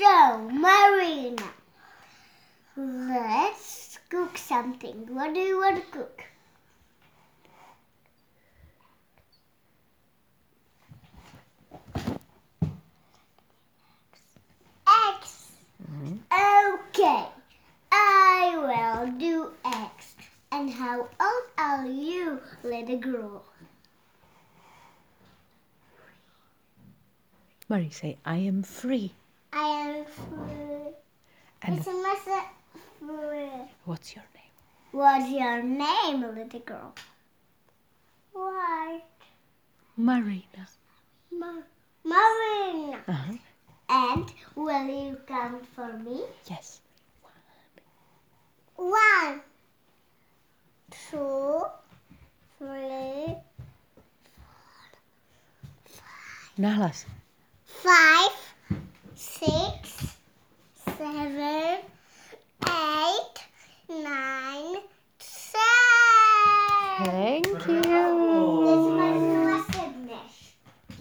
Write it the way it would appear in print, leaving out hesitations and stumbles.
So, Marina, let's cook something. What do you want to cook? Eggs. Okay, I will do eggs. And how old are you, little girl? Marie, say, I am free. I am free. And It's a mess free. what's your name? What's your name, little girl? What? Marina. Marina. Uh-huh. And will you count for me? Yes. 1, 2, 3, Nahlas. 5, 6, 7, 8, 9, 10. Thank you. This is my